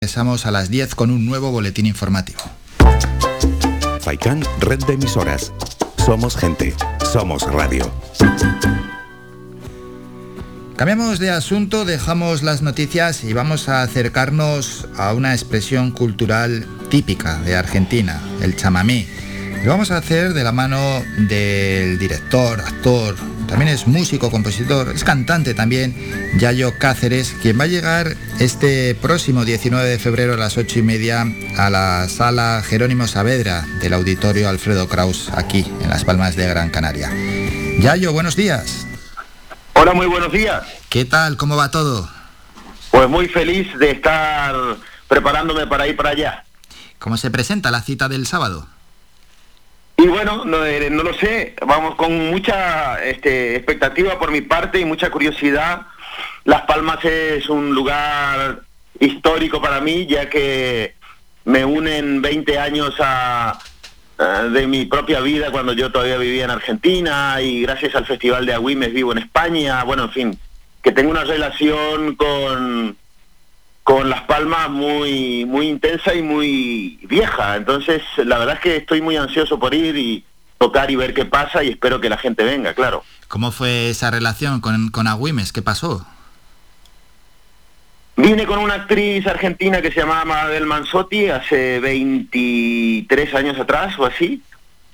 Regresamos a las 10 con un nuevo boletín informativo. Faikan, red de emisoras. Somos gente, somos radio. Cambiamos de asunto, dejamos las noticias y vamos a acercarnos a una expresión cultural típica de Argentina, el chamamé. Lo vamos a hacer de la mano del director, actor, también es músico, compositor, es cantante también, Yayo Cáceres, quien va a llegar este próximo 19 de febrero a las 8:30 a la sala Jerónimo Saavedra del Auditorio Alfredo Kraus, aquí en Las Palmas de Gran Canaria. Yayo, buenos días. Hola, muy buenos días. ¿Qué tal? ¿Cómo va todo? Pues muy feliz de estar preparándome para ir para allá. ¿Cómo se presenta la cita del sábado? Y bueno, no lo sé, vamos con mucha expectativa por mi parte y mucha curiosidad. Las Palmas es un lugar histórico para mí, ya que me unen 20 años de mi propia vida cuando yo todavía vivía en Argentina, y gracias al Festival de Agüimes vivo en España. Bueno, en fin, que tengo una relación con Las Palmas muy intensa y muy vieja. Entonces la verdad es que estoy muy ansioso por ir y tocar y ver qué pasa, y espero que la gente venga, claro. ¿Cómo fue esa relación con Agüimes? ¿Qué pasó? Vine con una actriz argentina que se llamaba Mabel Manzotti hace 23 años atrás o así,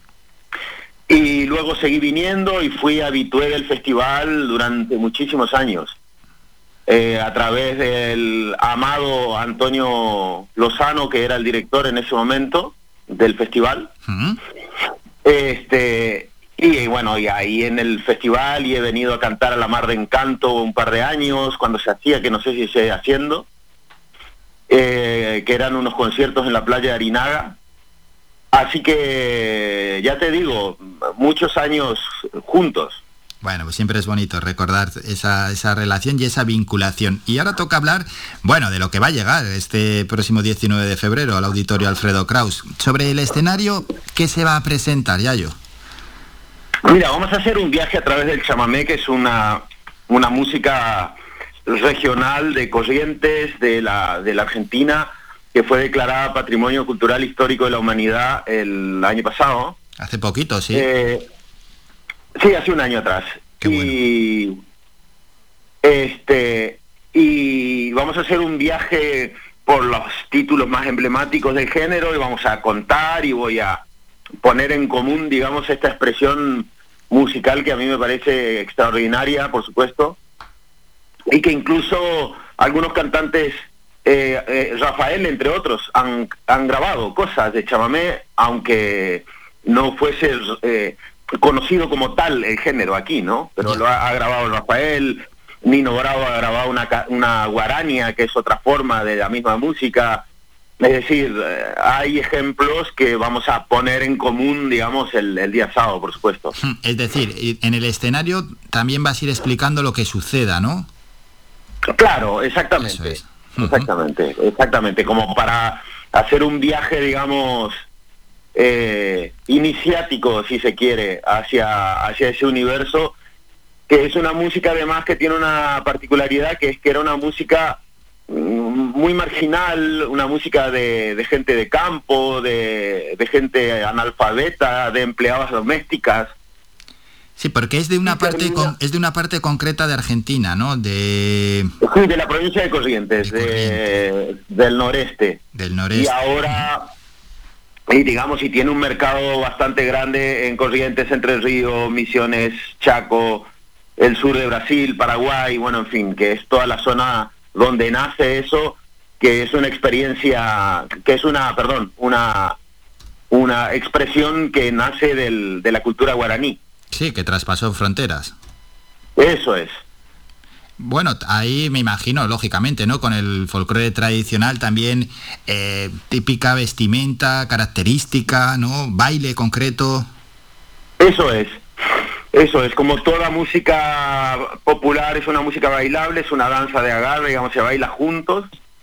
y luego seguí viniendo y fui habitué del festival durante muchísimos años. A través del amado Antonio Lozano, que era el director en ese momento del festival. Uh-huh. Y bueno, y ahí en el festival, y he venido a cantar a la Mar de Encanto un par de años, cuando se hacía, que no sé si sigue haciendo, que eran unos conciertos en la playa de Arinaga. Así que, ya te digo, muchos años juntos. Bueno, pues siempre es bonito recordar esa relación y esa vinculación. Y ahora toca hablar, bueno, de lo que va a llegar este próximo 19 de febrero al Auditorio Alfredo Kraus. Sobre el escenario, ¿qué se va a presentar, Yayo? Mira, vamos a hacer un viaje a través del chamamé, que es una música regional de Corrientes, de la Argentina, que fue declarada Patrimonio Cultural Histórico de la Humanidad el año pasado. Hace poquito, sí. Sí, hace un año atrás. Qué bueno. Y vamos a hacer un viaje por los títulos más emblemáticos del género, y vamos a contar y voy a poner en común, digamos, esta expresión musical que a mí me parece extraordinaria, por supuesto, y que incluso algunos cantantes, Rafael entre otros, han grabado cosas de chamamé, aunque no fuese conocido como tal el género aquí, ¿no? Pero lo ha grabado Rafael. Nino Bravo ha grabado una guarania, que es otra forma de la misma música. Es decir, hay ejemplos que vamos a poner en común, digamos, el día sábado, por supuesto. Es decir, en el escenario también vas a ir explicando lo que suceda, ¿no? Claro, exactamente. Eso es. Exactamente, como para hacer un viaje, digamos, iniciático, si se quiere, hacia ese universo, que es una música además que tiene una particularidad, que es que era una música muy marginal, una música de gente de campo, de gente analfabeta, de empleadas domésticas. Sí, porque es de una parte concreta de Argentina, ¿no? Sí, de la provincia de Corrientes, del noreste. Del noreste. Y ahora, y digamos, y tiene un mercado bastante grande en Corrientes, Entre Ríos, Misiones, Chaco, el sur de Brasil, Paraguay, bueno, en fin, que es toda la zona donde nace eso, que es una experiencia, que es una expresión que nace de la cultura guaraní. Sí, que traspasó fronteras. Eso es. Bueno, ahí me imagino, lógicamente, ¿no? Con el folclore tradicional también, típica vestimenta, característica, ¿no? Baile concreto. Eso es, como toda música popular, es una música bailable, es una danza de agarre, digamos, se baila juntos.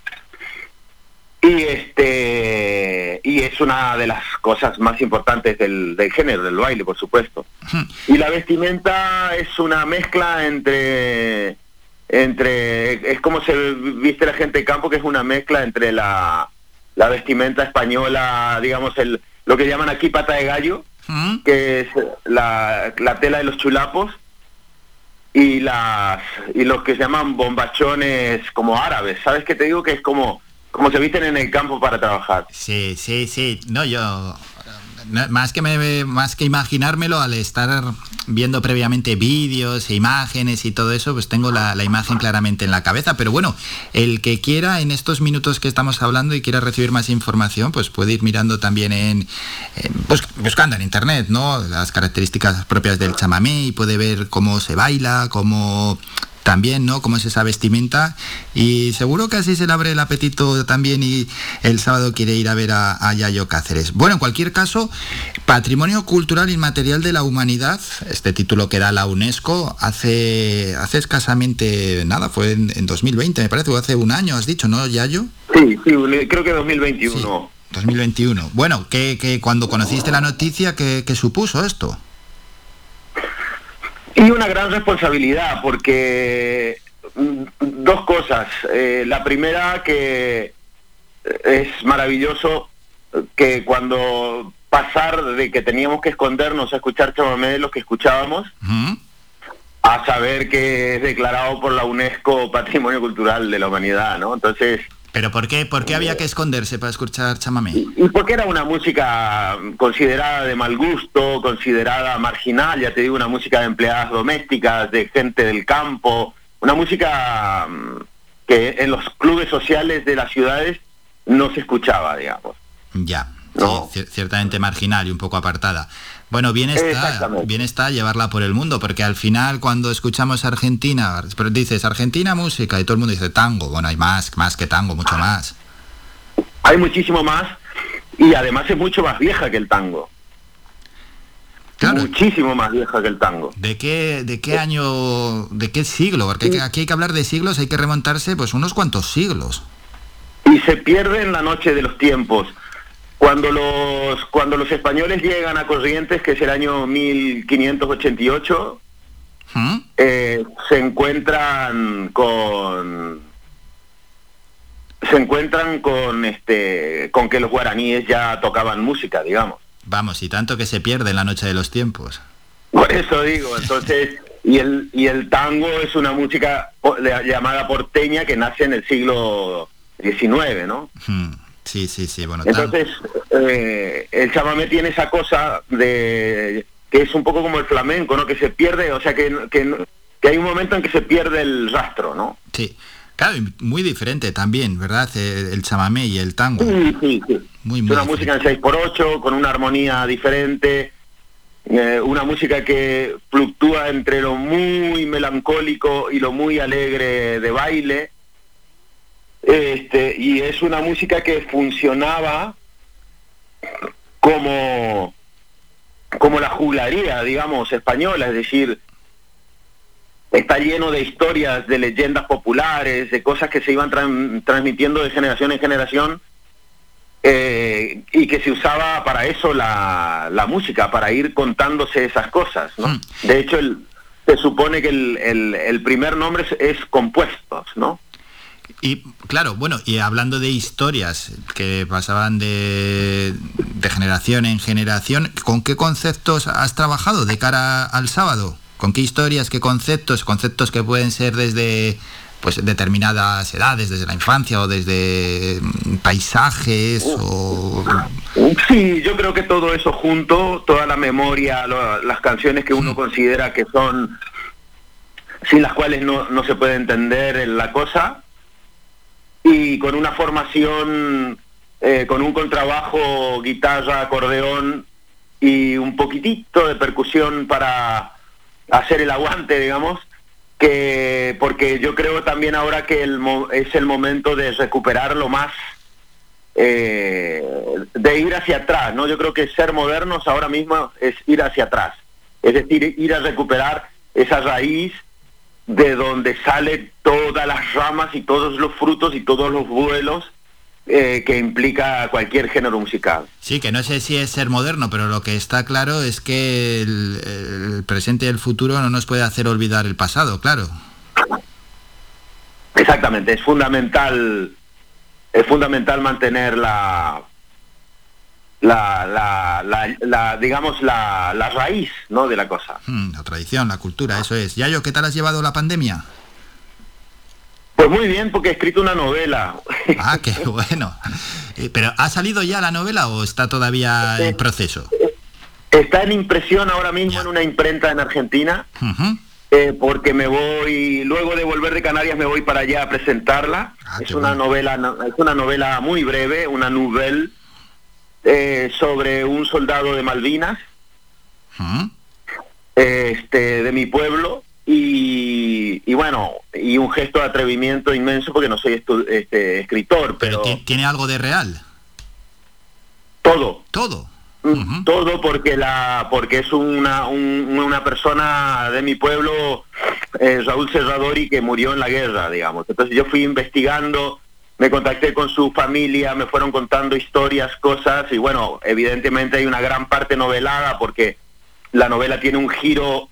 Y es una de las cosas más importantes del género, del baile, por supuesto. Y la vestimenta es una mezcla entre es como se viste la gente de campo, que es una mezcla entre la vestimenta española, digamos, lo que llaman aquí pata de gallo, que es la tela de los chulapos, y los que se llaman bombachones como árabes. ¿Sabes qué te digo? Que es como se visten en el campo para trabajar. Sí. No, yo... Más que imaginármelo, al estar viendo previamente vídeos e imágenes y todo eso, pues tengo la imagen claramente en la cabeza. Pero bueno, el que quiera en estos minutos que estamos hablando y quiera recibir más información, pues puede ir mirando también buscando en internet, ¿no?, las características propias del chamamé, y puede ver cómo se baila, cómo también, ¿no?, cómo es esa vestimenta, y seguro que así se le abre el apetito también, y el sábado quiere ir a ver a Yayo Cáceres. Bueno, en cualquier caso, Patrimonio Cultural Inmaterial de la Humanidad, este título que da la UNESCO hace escasamente nada, fue en 2020, me parece, o hace un año, has dicho, ¿no, Yayo? Sí, creo que 2021. Sí, 2021. Bueno, que cuando conociste la noticia, ¿qué supuso esto? Y una gran responsabilidad, porque dos cosas. La primera, que es maravilloso que cuando pasar de que teníamos que escondernos a escuchar chamamé de los que escuchábamos, a saber que es declarado por la UNESCO Patrimonio Cultural de la Humanidad, ¿no? Entonces... ¿Pero por qué había que esconderse para escuchar chamamé? Y porque era una música considerada de mal gusto, considerada marginal, ya te digo, una música de empleadas domésticas, de gente del campo, una música que en los clubes sociales de las ciudades no se escuchaba, digamos. Ya, ¿no? Sí, ciertamente marginal y un poco apartada. Bueno, bien está llevarla por el mundo, porque al final cuando escuchamos Argentina, pero dices Argentina música y todo el mundo dice tango. Bueno, hay más que tango, mucho más. Hay muchísimo más, y además es mucho más vieja que el tango. Claro. Muchísimo más vieja que el tango. ¿De qué año, de qué siglo? Porque aquí hay que hablar de siglos, hay que remontarse pues unos cuantos siglos. Y se pierde en la noche de los tiempos. Cuando los españoles llegan a Corrientes, que es el año 1588, se encuentran con que los guaraníes ya tocaban música, digamos. Vamos, y tanto que se pierde en la noche de los tiempos. Por eso digo, entonces, y el tango es una música llamada porteña que nace en el siglo XIX, ¿no? Sí, bueno. Entonces, el chamamé tiene esa cosa de que es un poco como el flamenco, ¿no? Que se pierde, o sea, que hay un momento en que se pierde el rastro, ¿no? Sí, claro, y muy diferente también, ¿verdad? El chamamé y el tango. Sí. Muy es una música en 6x8, con una armonía diferente, una música que fluctúa entre lo muy melancólico y lo muy alegre de baile. Y es una música que funcionaba como la juglaría, digamos, española, es decir, está lleno de historias, de leyendas populares, de cosas que se iban transmitiendo de generación en generación, y que se usaba para eso la música, para ir contándose esas cosas, ¿no? De hecho, se supone que el primer nombre es Compuestos, ¿no? Y claro, bueno, y hablando de historias que pasaban de generación en generación, ¿con qué conceptos has trabajado de cara al sábado? ¿Con qué historias, qué conceptos que pueden ser desde pues determinadas edades, desde la infancia o desde paisajes o...? Sí, yo creo que todo eso junto, toda la memoria, las canciones que uno considera que son, sin las cuales no se puede entender la cosa, y con una formación, con un contrabajo, guitarra, acordeón y un poquitito de percusión para hacer el aguante, digamos, porque yo creo también ahora que es el momento de recuperar lo más, de ir hacia atrás, ¿no? Yo creo que ser modernos ahora mismo es ir hacia atrás, es decir, ir a recuperar esa raíz de donde salen todas las ramas y todos los frutos y todos los vuelos que implica cualquier género musical. Sí, que no sé si es ser moderno, pero lo que está claro es que el presente y el futuro no nos puede hacer olvidar el pasado, claro. Exactamente, es fundamental mantener digamos la raíz, ¿no?, de la cosa. La tradición, la cultura, eso es. Yayo, ¿qué tal has llevado la pandemia? Pues muy bien, porque he escrito una novela. Ah, qué bueno. ¿Pero ha salido ya la novela o está todavía en proceso? Está en impresión ahora mismo Ya. en una imprenta en Argentina, porque me voy, luego de volver de Canarias me voy para allá a presentarla. Es una novela muy breve, una nouvelle, sobre un soldado de Malvinas, de mi pueblo, y bueno, y un gesto de atrevimiento inmenso, porque no soy escritor, ¿Pero tiene algo de real? Todo. ¿Todo? Todo, porque es una persona de mi pueblo, Raúl Serradori, que murió en la guerra, digamos. Entonces yo fui investigando, me contacté con su familia, me fueron contando historias, cosas, y bueno, evidentemente hay una gran parte novelada, porque la novela tiene un giro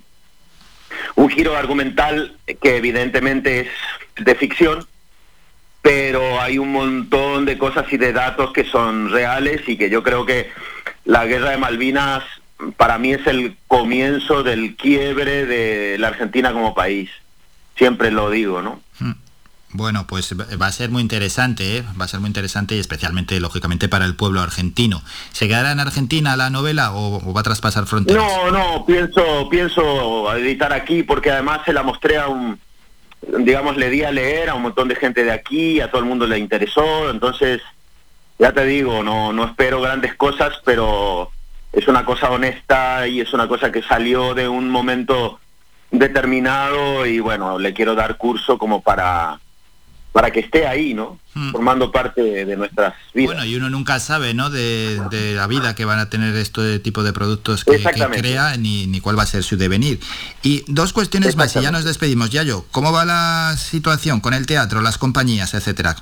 argumental que evidentemente es de ficción, pero hay un montón de cosas y de datos que son reales, y que yo creo que la guerra de Malvinas para mí es el comienzo del quiebre de la Argentina como país. Siempre lo digo, ¿no? Bueno, pues va a ser muy interesante, ¿eh? Va a ser muy interesante, y especialmente, lógicamente, para el pueblo argentino. ¿Se quedará en Argentina la novela o va a traspasar fronteras? No, pienso editar aquí, porque además se la mostré le di a leer a un montón de gente de aquí, a todo el mundo le interesó. Entonces, ya te digo, no espero grandes cosas, pero es una cosa honesta y es una cosa que salió de un momento determinado, y bueno, le quiero dar curso como para que esté ahí, ¿no? Formando parte de nuestras vidas. Bueno, y uno nunca sabe, ¿no?, de la vida que van a tener este tipo de productos que crea, ni cuál va a ser su devenir. Y dos cuestiones más, y ya nos despedimos. Yayo, ¿cómo va la situación con el teatro, las compañías, etcétera?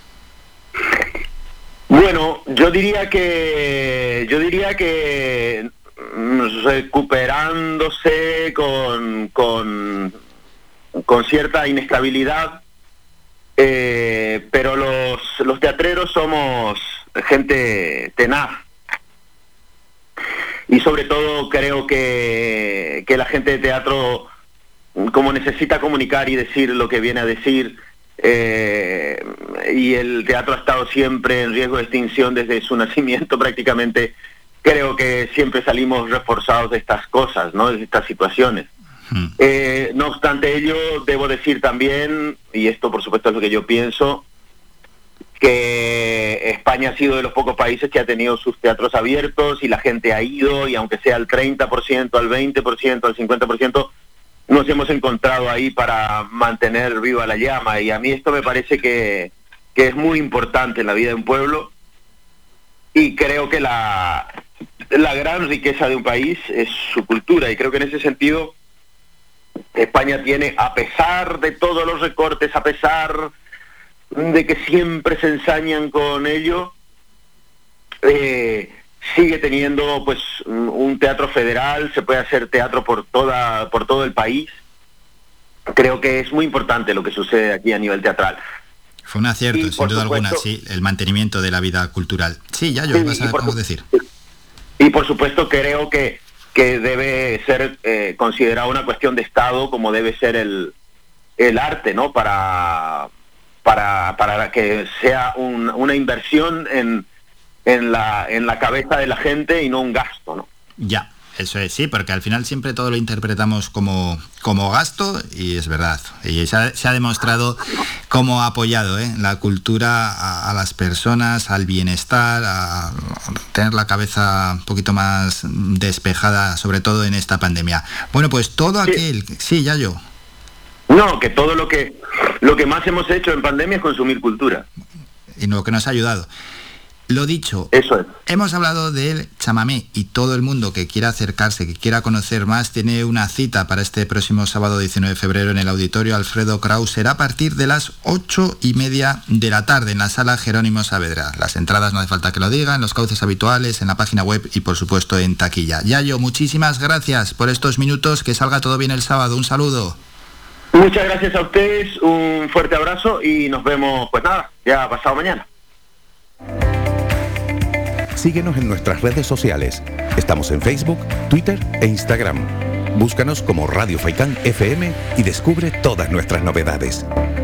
Bueno, yo diría que recuperándose con cierta inestabilidad, pero los teatreros somos gente tenaz, y sobre todo creo que la gente de teatro, como necesita comunicar y decir lo que viene a decir, y el teatro ha estado siempre en riesgo de extinción desde su nacimiento prácticamente, creo que siempre salimos reforzados de estas cosas, ¿no?, de estas situaciones. No obstante ello, debo decir también, y esto por supuesto es lo que yo pienso, que España ha sido de los pocos países que ha tenido sus teatros abiertos, y la gente ha ido, y aunque sea al 30%, al 20%, al 50%, nos hemos encontrado ahí para mantener viva la llama, y a mí esto me parece que es muy importante en la vida de un pueblo, y creo que la gran riqueza de un país es su cultura, y creo que en ese sentido España tiene, a pesar de todos los recortes, a pesar de que siempre se ensañan con ello, sigue teniendo pues un teatro federal, se puede hacer teatro por todo el país. Creo que es muy importante lo que sucede aquí a nivel teatral. Fue un acierto, sin duda alguna, sí, el mantenimiento de la vida cultural. Sí, ya yo vas a decir. Y por supuesto creo que debe ser considerada una cuestión de Estado, como debe ser el arte, ¿no? Para que sea una inversión en la cabeza de la gente y no un gasto, ¿no? Ya, eso es, sí, porque al final siempre todo lo interpretamos como gasto, y es verdad. Y se ha demostrado cómo ha apoyado la cultura a las personas, al bienestar, a tener la cabeza un poquito más despejada, sobre todo en esta pandemia. Bueno, pues todo aquel... Sí, Yayo. No, que todo lo que más hemos hecho en pandemia es consumir cultura. Y lo que nos ha ayudado. Lo dicho, eso es. Hemos hablado del chamamé, y todo el mundo que quiera acercarse, que quiera conocer más, tiene una cita para este próximo sábado 19 de febrero en el Auditorio Alfredo Kraus. Será a partir de las 8:30 de la tarde en la Sala Jerónimo Saavedra. Las entradas no hace falta que lo digan, en los cauces habituales, en la página web y por supuesto en taquilla. Yayo, muchísimas gracias por estos minutos, que salga todo bien el sábado. Un saludo. Muchas gracias a ustedes, un fuerte abrazo y nos vemos, pues nada, ya pasado mañana. Síguenos en nuestras redes sociales. Estamos en Facebook, Twitter e Instagram. Búscanos como Radio Faikán FM y descubre todas nuestras novedades.